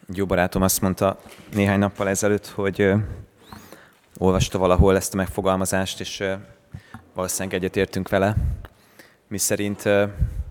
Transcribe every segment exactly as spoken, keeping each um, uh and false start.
Jó barátom azt mondta néhány nappal ezelőtt, hogy ö, olvasta valahol ezt a megfogalmazást, és ö, valószínűleg egyetértünk vele, miszerint ö,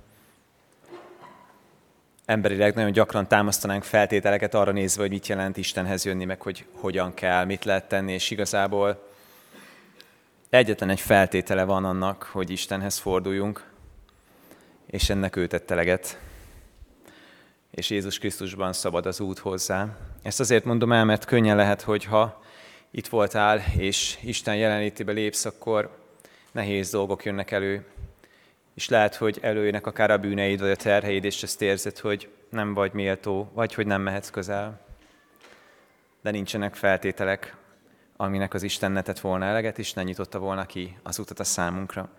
emberileg nagyon gyakran támasztanánk feltételeket arra nézve, hogy mit jelent Istenhez jönni, meg hogy hogyan kell, mit lehet tenni, és igazából egyetlen egy feltétele van annak, hogy Istenhez forduljunk, és ennek ő tett eleget. És Jézus Krisztusban szabad az út hozzá. Ezt azért mondom el, mert könnyen lehet, hogy ha itt voltál, és Isten jelenlétébe lépsz, akkor nehéz dolgok jönnek elő. És lehet, hogy előjönnek akár a bűneid, vagy a terheid, és ezt érzed, hogy nem vagy méltó, vagy hogy nem mehetsz közel. De nincsenek feltételek, aminek az Isten ne tett volna eleget, és ne nyitotta volna ki az utat a számunkra.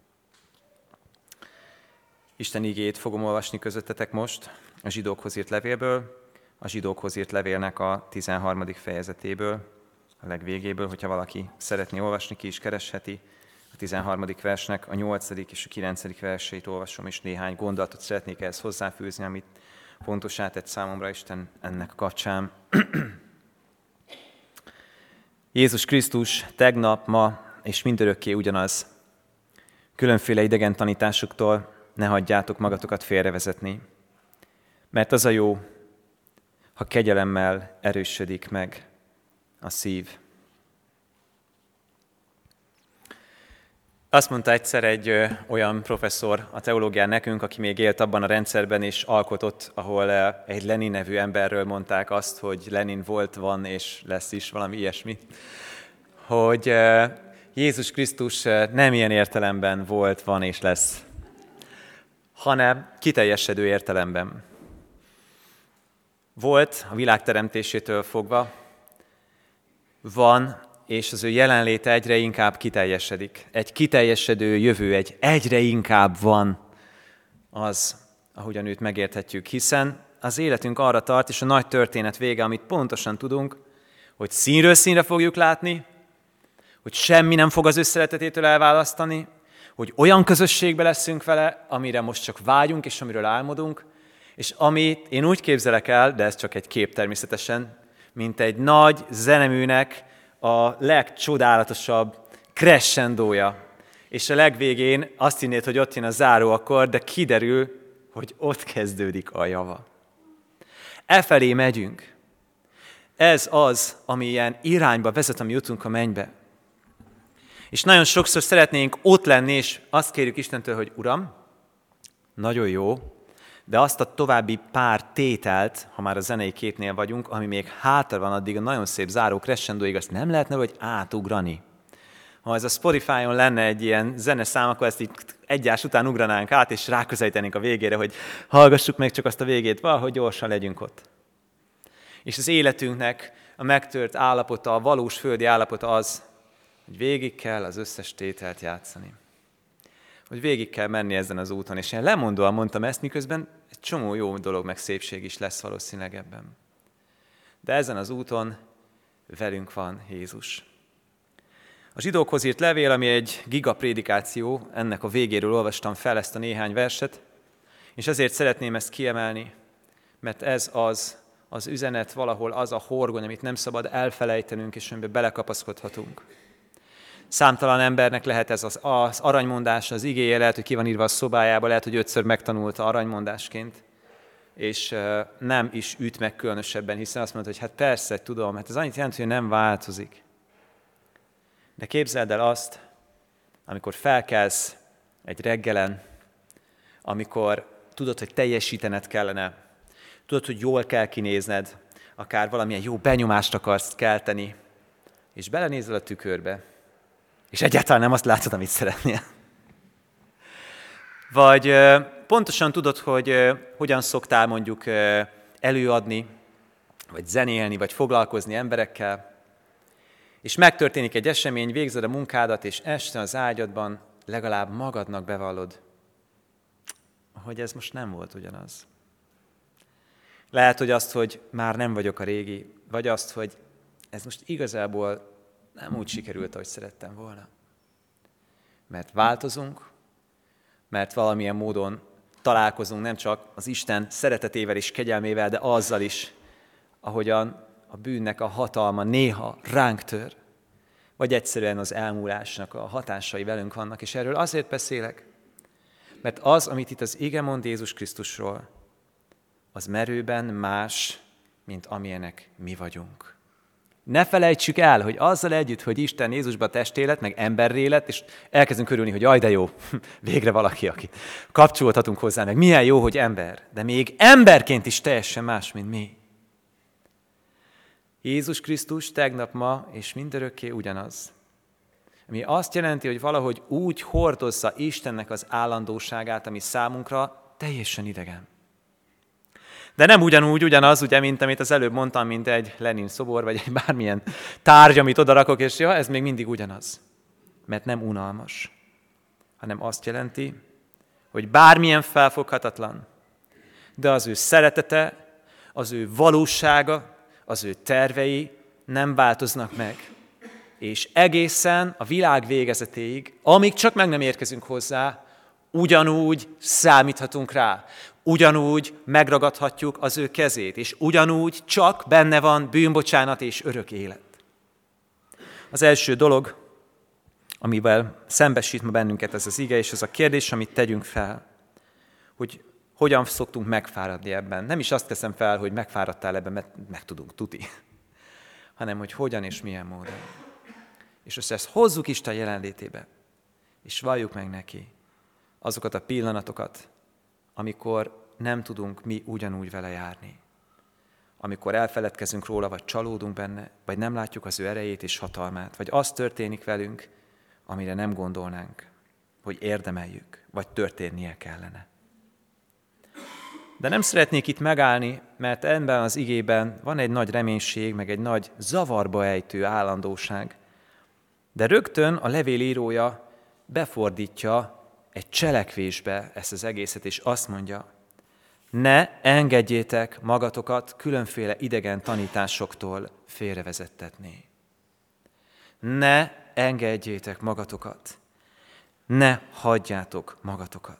Isten igéjét fogom olvasni közöttetek most a zsidókhoz írt levélből, a zsidókhoz írt levélnek a tizenharmadik fejezetéből, a legvégéből, hogyha valaki szeretné olvasni, ki is keresheti. A tizenharmadik versnek a nyolcadik és a kilencedik verseit olvasom, és néhány gondolatot szeretnék ehhez hozzáfűzni, amit fontosá tett számomra Isten ennek kapcsán. Jézus Krisztus tegnap, ma és mindörökké ugyanaz. Különféle idegen tanításoktól ne hagyjátok magatokat félrevezetni, mert az a jó, ha kegyelemmel erősödik meg a szív. Azt mondta egyszer egy ö, olyan professzor a teológián nekünk, aki még élt abban a rendszerben és alkotott, ahol ö, egy Lenin nevű emberről mondták azt, hogy Lenin volt, van és lesz is, valami ilyesmi, hogy ö, Jézus Krisztus ö, nem ilyen értelemben volt, van és lesz, hanem kiteljesedő értelemben. Volt a világ teremtésétől fogva, van, és az ő jelenléte egyre inkább kiteljesedik. Egy kiteljesedő jövő, egy egyre inkább van az, ahogyan őt megérthetjük, hiszen az életünk arra tart, és a nagy történet vége, amit pontosan tudunk, hogy színről színre fogjuk látni, hogy semmi nem fog az ő szeretetétől elválasztani, hogy olyan közösségbe leszünk vele, amire most csak vágyunk, és amiről álmodunk, és amit én úgy képzelek el, de ez csak egy kép természetesen, mint egy nagy zeneműnek a legcsodálatosabb crescendója. És a legvégén azt hinnéd, hogy ott jön a záróakkord, de kiderül, hogy ott kezdődik a java. Efelé megyünk. Ez az, ami ilyen irányba vezet, ami jutunk a mennybe. És nagyon sokszor szeretnénk ott lenni, és azt kérjük Istentől, hogy Uram, nagyon jó, de azt a további pár tételt, ha már a zenei képnél vagyunk, ami még hátra van addig a nagyon szép záró crescendóig, azt nem lehetne, hogy átugrani. Ha ez a Spotify-on lenne egy ilyen zeneszám, akkor ezt így egyás után ugranánk át, és ráközelítenénk a végére, hogy hallgassuk meg csak azt a végét, valahogy gyorsan legyünk ott. És az életünknek a megtört állapota, a valós földi állapota az, hogy végig kell az összes tételt játszani. Hogy végig kell menni ezen az úton. És én lemondóan mondtam ezt, miközben egy csomó jó dolog, meg szépség is lesz valószínűleg ebben. De ezen az úton velünk van Jézus. A zsidókhoz írt levél, ami egy gigaprédikáció, ennek a végéről olvastam fel ezt a néhány verset, és ezért szeretném ezt kiemelni, mert ez az, az üzenet valahol az a horgony, amit nem szabad elfelejtenünk, és amiben belekapaszkodhatunk. Számtalan embernek lehet ez az, az aranymondás, az igéje, lehet, hogy ki van írva a szobájába, lehet, hogy ötször megtanulta aranymondásként, és nem is üt meg különösebben, hiszen azt mondta, hogy hát persze, tudom, hát ez annyit jelent, hogy nem változik. De képzeld el azt, amikor felkelsz egy reggelen, amikor tudod, hogy teljesítened kellene, tudod, hogy jól kell kinézned, akár valamilyen jó benyomást akarsz kelteni, és belenézel a tükörbe, és egyáltalán nem azt látod, amit szeretnél. Vagy pontosan tudod, hogy hogyan szoktál mondjuk előadni, vagy zenélni, vagy foglalkozni emberekkel, és megtörténik egy esemény, végzed a munkádat, és este az ágyadban legalább magadnak bevallod, hogy ez most nem volt ugyanaz. Lehet, hogy azt, hogy már nem vagyok a régi, vagy azt, hogy ez most igazából nem úgy sikerült, ahogy szerettem volna. Mert változunk, mert valamilyen módon találkozunk nem csak az Isten szeretetével és kegyelmével, de azzal is, ahogyan a bűnnek a hatalma néha ránk tör, vagy egyszerűen az elmúlásnak a hatásai velünk vannak, és erről azért beszélek, mert az, amit itt az ige mond Jézus Krisztusról, az merőben más, mint amilyenek mi vagyunk. Ne felejtsük el, hogy azzal együtt, hogy Isten Jézusba testé lett, meg emberré lett, és elkezdünk örülni, hogy jaj, de jó, végre valaki, aki kapcsolódhatunk hozzá, meg milyen jó, hogy ember, de még emberként is teljesen más, mint mi. Jézus Krisztus tegnap, ma és mindörökké ugyanaz. Ami azt jelenti, hogy valahogy úgy hordozza Istennek az állandóságát, ami számunkra teljesen idegen. De nem ugyanúgy, ugyanaz, ugye, mint amit az előbb mondtam, mint egy Lenin szobor, vagy egy bármilyen tárgy, amit odarakok, és ja, ez még mindig ugyanaz. Mert nem unalmas, hanem azt jelenti, hogy bármilyen felfoghatatlan, de az ő szeretete, az ő valósága, az ő tervei nem változnak meg. És egészen a világ végezetéig, amíg csak meg nem érkezünk hozzá, ugyanúgy számíthatunk rá, ugyanúgy megragadhatjuk az ő kezét, és ugyanúgy csak benne van bűnbocsánat és örök élet. Az első dolog, amivel szembesít ma bennünket ez az ige, és ez a kérdés, amit tegyünk fel, hogy hogyan szoktunk megfáradni ebben. Nem is azt teszem fel, hogy megfáradtál ebben, mert meg tudunk, tuti, hanem hogy hogyan és milyen módon. És azt ezt hozzuk Isten jelenlétébe, és valljuk meg neki azokat a pillanatokat, amikor nem tudunk mi ugyanúgy vele járni. Amikor elfeledkezünk róla, vagy csalódunk benne, vagy nem látjuk az ő erejét és hatalmát, vagy az történik velünk, amire nem gondolnánk, hogy érdemeljük, vagy történnie kellene. De nem szeretnék itt megállni, mert ebben az igében van egy nagy reménység, meg egy nagy zavarba ejtő állandóság. De rögtön a levél írója befordítja egy cselekvésbe ezt az egészet, és azt mondja, ne engedjétek magatokat különféle idegen tanításoktól félrevezettetni. Ne engedjétek magatokat, ne hagyjátok magatokat.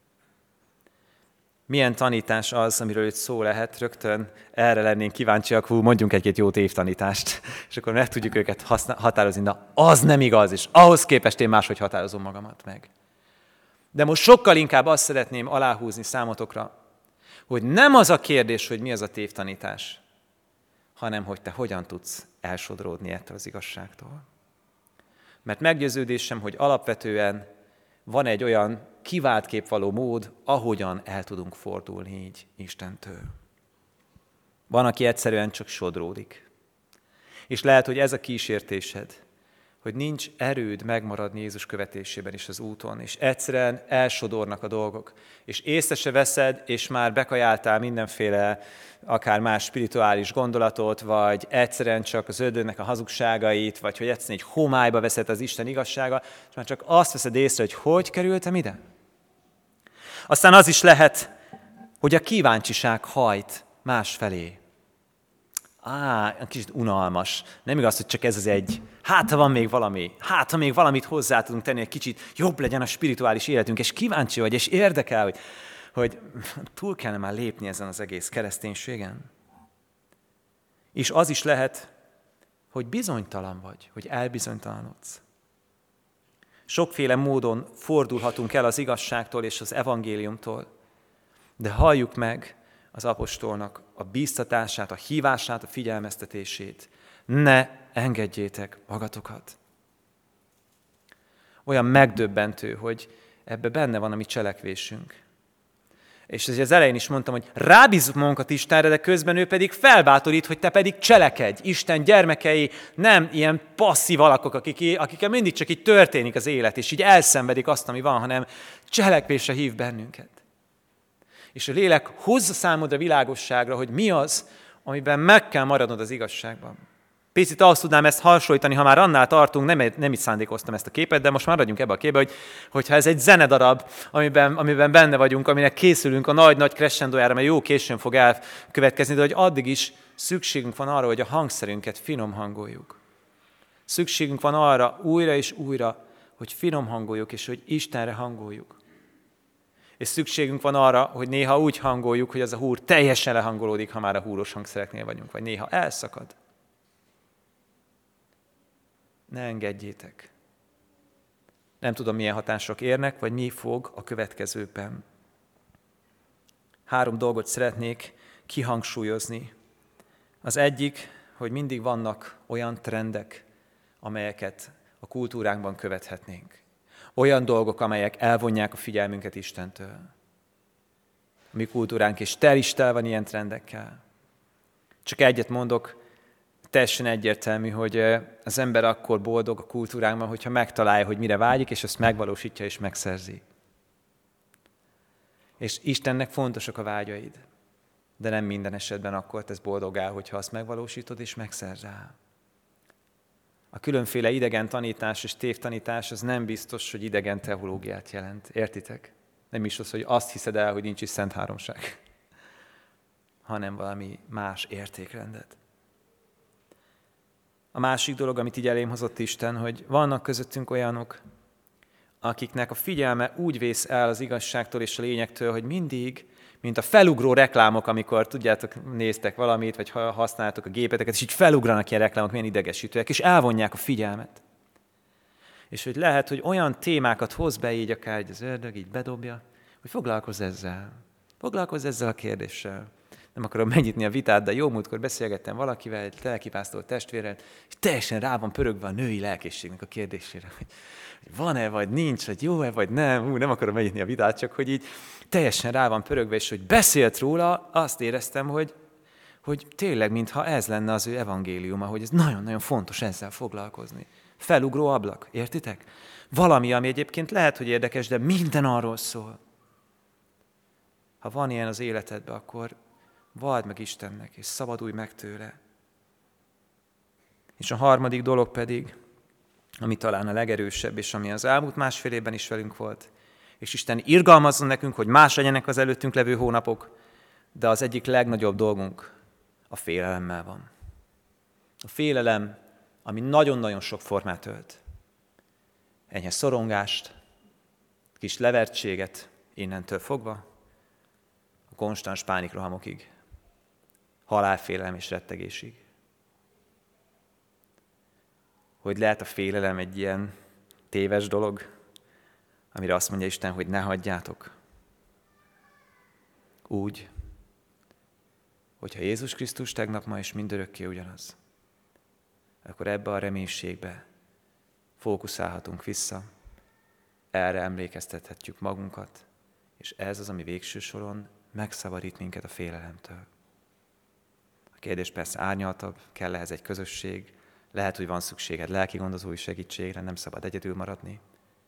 Milyen tanítás az, amiről itt szó lehet, rögtön erre lennénk kíváncsiak, hú, mondjunk egy-két jó tévtanítást, és akkor meg tudjuk őket használ, határozni, na az nem igaz, és ahhoz képest én máshogy határozom magamat meg. De most sokkal inkább azt szeretném aláhúzni számotokra, hogy nem az a kérdés, hogy mi az a tévtanítás, hanem hogy te hogyan tudsz elsodródni ettől az igazságtól. Mert meggyőződésem, hogy alapvetően van egy olyan kiváltképp való mód, ahogyan el tudunk fordulni így Istentől. Van, aki egyszerűen csak sodródik. És lehet, hogy ez a kísértésed, hogy nincs erőd megmaradni Jézus követésében is az úton, és egyszerűen elsodornak a dolgok, és észre se veszed, és már bekajáltál mindenféle, akár más spirituális gondolatot, vagy egyszerűen csak az ördögnek a hazugságait, vagy hogy egyszerűen egy homályba veszed az Isten igazsága, és már csak azt veszed észre, hogy hogy kerültem ide. Aztán az is lehet, hogy a kíváncsiság hajt másfelé. Á, kicsit unalmas. Nem igaz, hogy csak ez az egy. Hát, ha van még valami. Hát, ha még valamit hozzá tudunk tenni, egy kicsit jobb legyen a spirituális életünk, és kíváncsi vagy, és érdekel, hogy, hogy túl kellene már lépni ezen az egész kereszténységen. És az is lehet, hogy bizonytalan vagy, hogy elbizonytalanodsz. Sokféle módon fordulhatunk el az igazságtól és az evangéliumtól, de halljuk meg az apostolnak a bíztatását, a hívását, a figyelmeztetését. Ne engedjétek magatokat. Olyan megdöbbentő, hogy ebbe benne van a mi cselekvésünk. És az elején is mondtam, hogy rábízzuk magunkat Istenre, de közben ő pedig felbátorít, hogy te pedig cselekedj. Isten gyermekei nem ilyen passzív alakok, akik, akikkel mindig csak így történik az élet, és így elszenvedik azt, ami van, hanem cselekvésre hív bennünket. És a lélek hozza számodra világosságra, hogy mi az, amiben meg kell maradnod az igazságban. Picit azt tudnám ezt hasonlítani, ha már annál tartunk, nem, nem így szándékoztam ezt a képet, de most már maradjunk ebbe a képbe, hogy, hogyha ez egy zenedarab, amiben, amiben benne vagyunk, aminek készülünk a nagy-nagy crescendójára, mert jó későn fog elkövetkezni, de hogy addig is szükségünk van arra, hogy a hangszerünket finom hangoljuk. Szükségünk van arra újra és újra, hogy finom hangoljuk, és hogy Istenre hangoljuk. És szükségünk van arra, hogy néha úgy hangoljuk, hogy az a húr teljesen lehangolódik, ha már a húros hangszereknél vagyunk, vagy néha elszakad. Ne engedjétek. Nem tudom, milyen hatások érnek, vagy mi fog a következőkben. Három dolgot szeretnék kihangsúlyozni. Az egyik, hogy mindig vannak olyan trendek, amelyeket a kultúránkban követhetnénk. Olyan dolgok, amelyek elvonják a figyelmünket Istentől. A mi kultúránk is tel is tel van ilyen trendekkel. Csak egyet mondok, teljesen egyértelmű, hogy az ember akkor boldog a kultúránkban, hogyha megtalálja, hogy mire vágyik, és ezt megvalósítja és megszerzi. És Istennek fontosak a vágyaid, de nem minden esetben akkor tesz boldoggá, hogyha azt megvalósítod és megszerzel. A különféle idegen tanítás és tévtanítás az nem biztos, hogy idegen teológiát jelent. Értitek? Nem is az, hogy azt hiszed el, hogy nincs is szent háromság, hanem valami más értékrendet. A másik dolog, amit így elém hozott Isten, hogy vannak közöttünk olyanok, akiknek a figyelme úgy vész el az igazságtól és a lényektől, hogy mindig, mint a felugró reklámok, amikor tudjátok, néztek valamit, vagy használtok a gépeteket, és így felugranak ilyen reklámok, milyen idegesítőek, és elvonják a figyelmet. És hogy lehet, hogy olyan témákat hoz be így akár így az ördög, így bedobja, hogy foglalkozz ezzel. Foglalkozz ezzel a kérdéssel. Nem akarom megnyitni a vitát, de jó múltkor beszélgettem valakivel, egy lelkipásztor testvérrel, és teljesen rá van pörögve a női lelkészségnek a kérdésére, hogy van-e, vagy nincs, vagy jó-e, vagy nem. Ú, nem akarom megnyitni a vitát, csak hogy így teljesen rá van pörögve, és hogy beszélt róla, azt éreztem, hogy, hogy tényleg, mintha ez lenne az ő evangéliuma, hogy ez nagyon-nagyon fontos ezzel foglalkozni. Felugró ablak, értitek? Valami, ami egyébként lehet, hogy érdekes, de minden arról szól. Ha van ilyen az életedben, akkor vald meg Istennek, és szabadulj meg tőle. És a harmadik dolog pedig, ami talán a legerősebb, és ami az elmúlt másfél évben is velünk volt, és Isten irgalmazzon nekünk, hogy más legyenek az előttünk levő hónapok, de az egyik legnagyobb dolgunk a félelemmel van. A félelem, ami nagyon-nagyon sok formát ölt. Enyhe szorongást, kis levertséget innentől fogva, a konstans pánikrohamokig, halálfélelem és rettegésig. Hogy lehet a félelem egy ilyen téves dolog, amire azt mondja Isten, hogy ne hagyjátok. Úgy, hogyha Jézus Krisztus tegnap, ma és mindörökké ugyanaz, akkor ebbe a reménységbe fókuszálhatunk vissza, erre emlékeztethetjük magunkat, és ez az, ami végső soron megszabadít minket a félelemtől. A kérdés persze árnyaltabb, kell ehhez egy közösség, lehet, hogy van szükséged lelki gondozói segítségre, nem szabad egyedül maradni.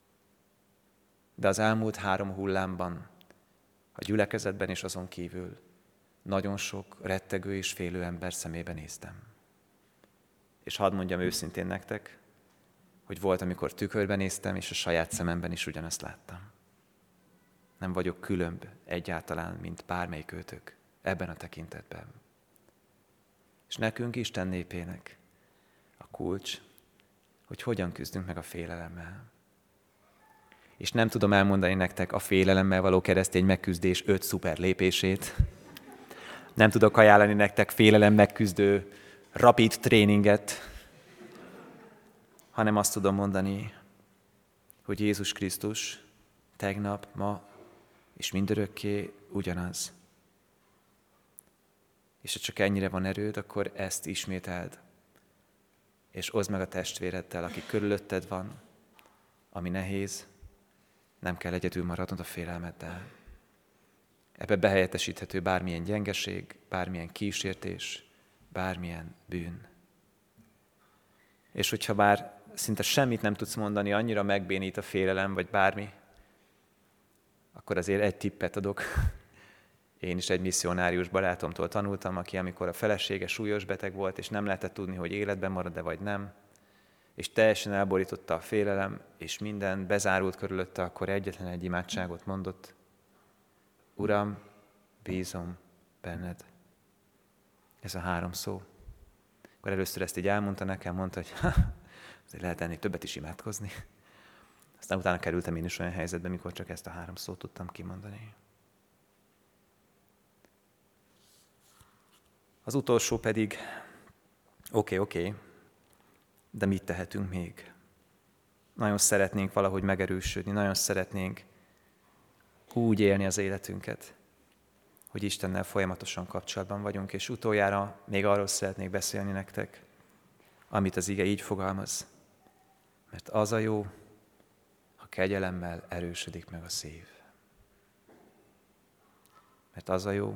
De az elmúlt három hullámban, a gyülekezetben és azon kívül nagyon sok rettegő és félő ember szemébe néztem. És hadd mondjam őszintén nektek, hogy volt, amikor tükörben néztem, és a saját szememben is ugyanezt láttam. Nem vagyok különb egyáltalán, mint bármelyik őtök ebben a tekintetben. És nekünk, Isten népének a kulcs, hogy hogyan küzdünk meg a félelemmel. És nem tudom elmondani nektek a félelemmel való keresztény megküzdés öt szuper lépését. Nem tudok ajánlani nektek félelem megküzdő rapid tréninget, hanem azt tudom mondani, hogy Jézus Krisztus tegnap, ma és mindörökké ugyanaz. És ha csak ennyire van erőd, akkor ezt ismételd, és oszd meg a testvéreddel, aki körülötted van, ami nehéz, nem kell egyedül maradnod a félelmeddel. Ebbe behelyettesíthető bármilyen gyengeség, bármilyen kísértés, bármilyen bűn. És hogyha bár szinte semmit nem tudsz mondani, annyira megbénít a félelem, vagy bármi, akkor azért egy tippet adok. Én is egy misszionárius barátomtól tanultam, aki amikor a felesége súlyos beteg volt, és nem lehetett tudni, hogy életben marad-e vagy nem, és teljesen elborította a félelem, és minden bezárult körülötte, akkor egyetlen egy imádságot mondott. Uram, bízom benned. Ez a három szó. Akkor először ezt így elmondta nekem, mondta, hogy ha, azért lehet ennél többet is imádkozni. Aztán utána kerültem én is olyan helyzetbe, mikor csak ezt a három szót tudtam kimondani. Az utolsó pedig, oké, okay, oké, okay, de mit tehetünk még? Nagyon szeretnénk valahogy megerősödni, nagyon szeretnénk úgy élni az életünket, hogy Istennel folyamatosan kapcsolatban vagyunk, és utoljára még arról szeretnék beszélni nektek, amit az ige így fogalmaz. Mert az a jó, ha kegyelemmel erősödik meg a szív. Mert az a jó,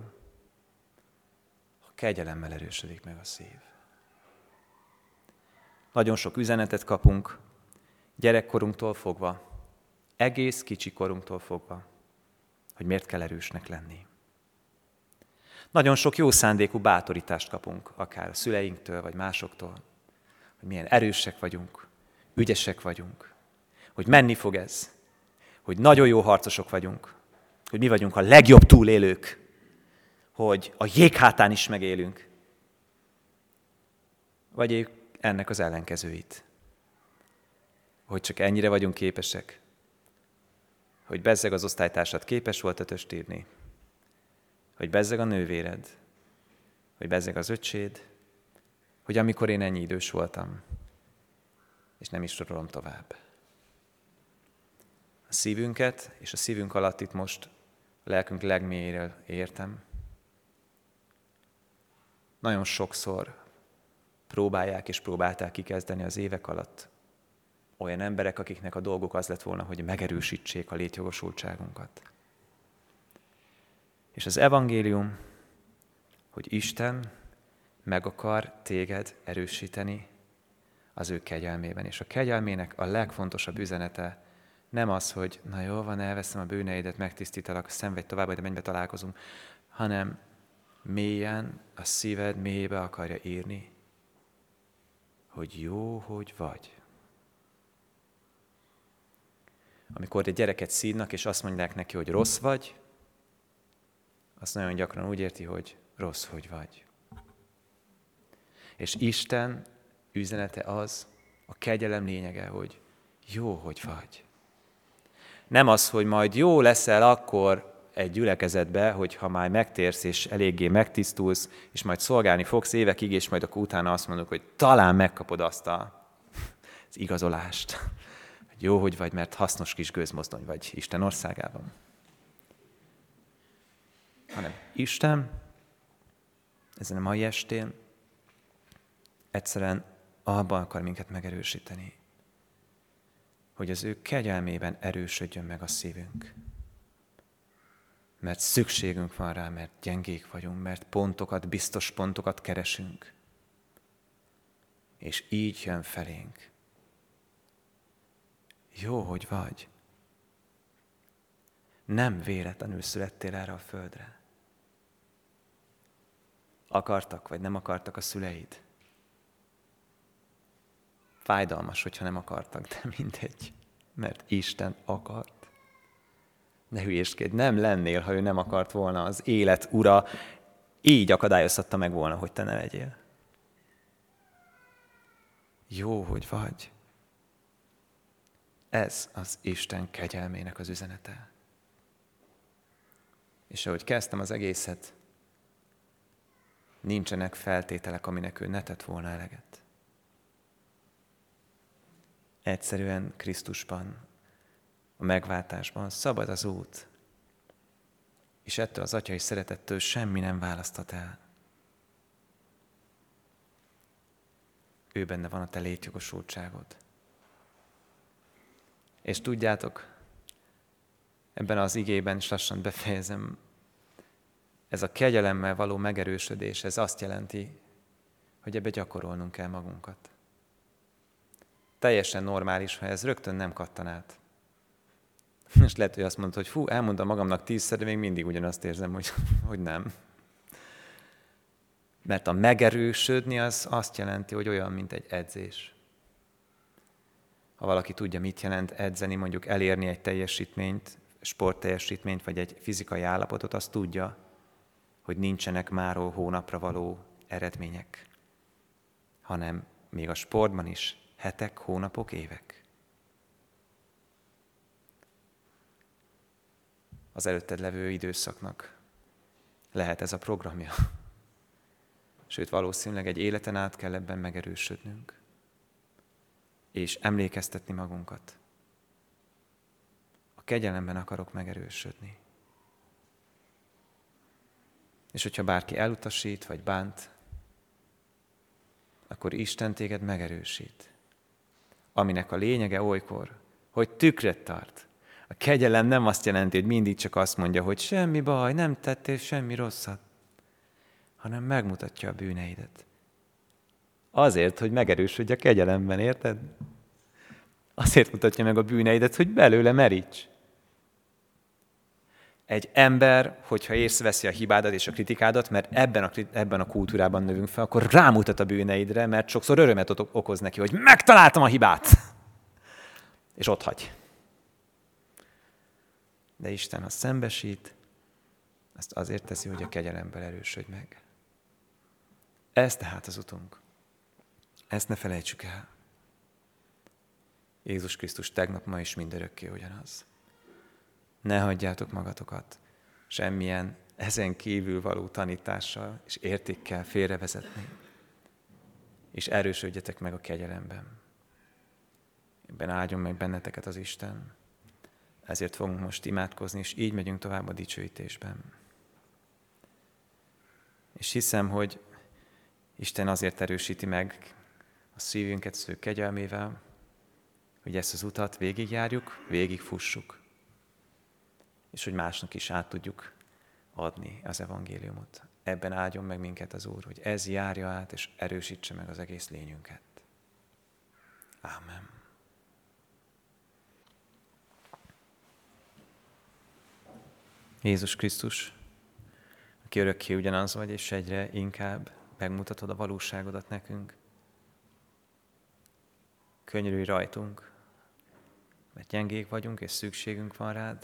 ha kegyelemmel erősödik meg a szív. Nagyon sok üzenetet kapunk, gyerekkorunktól fogva, egész kicsi korunktól fogva, hogy miért kell erősnek lenni. Nagyon sok jó szándékú bátorítást kapunk, akár a szüleinktől, vagy másoktól, hogy milyen erősek vagyunk, ügyesek vagyunk, hogy menni fog ez, hogy nagyon jó harcosok vagyunk, hogy mi vagyunk a legjobb túlélők, hogy a jéghátán is megélünk. Vagy ennek az ellenkezőit, hogy csak ennyire vagyunk képesek, hogy bezzeg az osztálytársad képes volt ötöst írni, hogy bezzeg a nővéred, hogy bezzeg az öcséd, hogy amikor én ennyi idős voltam, és nem is sorolom tovább. A szívünket és a szívünk alatt itt most a lelkünk legmélyéről értem. Nagyon sokszor próbálják és próbálták kikezdeni az évek alatt olyan emberek, akiknek a dolguk az lett volna, hogy megerősítsék a létjogosultságunkat. És az evangélium, hogy Isten meg akar téged erősíteni az ő kegyelmében. És a kegyelmének a legfontosabb üzenete nem az, hogy na jó van, elveszem a bűneidet, megtisztítalak, szenvedj tovább, de mennybe találkozunk, hanem mélyen a szíved mélyébe akarja írni, hogy jó, hogy vagy. Amikor egy gyereket szídnak, és azt mondják neki, hogy rossz vagy, azt nagyon gyakran úgy érti, hogy rossz, hogy vagy. És Isten üzenete az, a kegyelem lényege, hogy jó, hogy vagy. Nem az, hogy majd jó leszel akkor egy gyülekezetbe, hogyha már megtérsz és eléggé megtisztulsz, és majd szolgálni fogsz évekig, és majd akkor utána azt mondok, hogy talán megkapod azt a, az igazolást. Hogy jó, hogy vagy, mert hasznos kis gőzmozdony vagy Isten országában. Hanem Isten ezen a mai estén egyszerűen abban akar minket megerősíteni, hogy az ő kegyelmében erősödjön meg a szívünk. Mert szükségünk van rá, mert gyengék vagyunk, mert pontokat, biztos pontokat keresünk. És így jön felénk. Jó, hogy vagy. Nem véletlenül születtél erre a földre. Akartak, vagy nem akartak a szüleid. Fájdalmas, hogyha nem akartak, de mindegy. Mert Isten akart. Ne hülyéskedj, nem lennél, ha ő nem akart volna. Az élet ura így akadályozhatta meg volna, hogy te ne legyél. Jó, hogy vagy. Ez az Isten kegyelmének az üzenete. És ahogy kezdtem az egészet, nincsenek feltételek, aminek ő ne tett volna eleget. Egyszerűen Krisztusban, a megváltásban szabad az út, és ettől az atyai szeretettől semmi nem választhat el. Ő benne van a te létjogosultságod. És tudjátok, ebben az igében is lassan befejezem, ez a kegyelemmel való megerősödés, ez azt jelenti, hogy ebbe gyakorolnunk kell magunkat. Teljesen normális, ha ez rögtön nem kattan át. És lehet, hogy azt mondod, hogy fú, elmondom magamnak tízszer, de még mindig ugyanazt érzem, hogy, hogy nem. Mert a megerősödni az azt jelenti, hogy olyan, mint egy edzés. Ha valaki tudja, mit jelent edzeni, mondjuk elérni egy teljesítményt, sportteljesítményt, vagy egy fizikai állapotot, azt tudja, hogy nincsenek máról hónapra való eredmények, hanem még a sportban is hetek, hónapok, évek. az előtted levő időszaknak lehet ez a programja. Sőt, valószínűleg egy életen át kell ebben megerősödnünk. És emlékeztetni magunkat. A kegyelemben akarok megerősödni. És hogyha bárki elutasít, vagy bánt, akkor Isten téged megerősít. Aminek a lényege olykor, hogy tükröt tart. A kegyelem nem azt jelenti, hogy mindig csak azt mondja, hogy semmi baj, nem tettél semmi rosszat, hanem megmutatja a bűneidet. Azért, hogy megerősödj a kegyelemben, érted? Azért mutatja meg a bűneidet, hogy belőle meríts. Egy ember, hogyha észreveszi a hibádat és a kritikádat, mert ebben a, ebben a kultúrában növünk fel, akkor rámutat a bűneidre, mert sokszor örömet okoz neki, hogy megtaláltam a hibát. És ott hagy. De Isten, ha szembesít, azt azért teszi, hogy a kegyelemben erősödj meg. Ez tehát az utunk. Ezt ne felejtsük el. Jézus Krisztus tegnap, ma és mindörökké ugyanaz. Ne hagyjátok magatokat semmilyen ezen kívül való tanítással és értékkel félrevezetni, és erősödjetek meg a kegyelemben. Ebben áldjon meg benneteket az Isten. Ezért fogunk most imádkozni, és így megyünk tovább a dicsőítésben. És hiszem, hogy Isten azért erősíti meg a szívünket sző kegyelmével, hogy ezt az utat végigjárjuk, végigfussuk, és hogy másnak is át tudjuk adni az evangéliumot. Ebben áldjon meg minket az Úr, hogy ez járja át, és erősítse meg az egész lényünket. Ámen. Jézus Krisztus, aki örökké ugyanaz vagy, és egyre inkább megmutatod a valóságodat nekünk. Könyörülj rajtunk, mert gyengék vagyunk, és szükségünk van rád.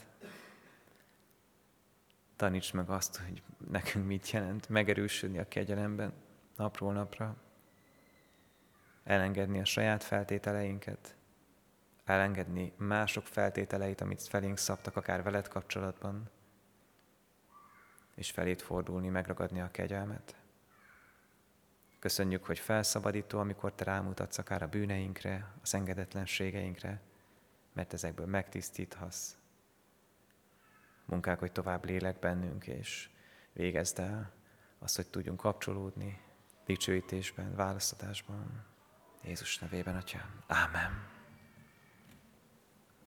Taníts meg azt, hogy nekünk mit jelent megerősödni a kegyelemben napról napra, elengedni a saját feltételeinket, elengedni mások feltételeit, amit felénk szabtak, akár veled kapcsolatban, és feléd fordulni, megragadni a kegyelmet. Köszönjük, hogy felszabadító, amikor te rámutatsz akár a bűneinkre, az engedetlenségeinkre, mert ezekből megtisztíthatsz. Munkálkodj tovább lélek bennünk, és végezd el azt, hogy tudjunk kapcsolódni dicsőítésben, választatásban. Jézus nevében, Atyám. Ámen.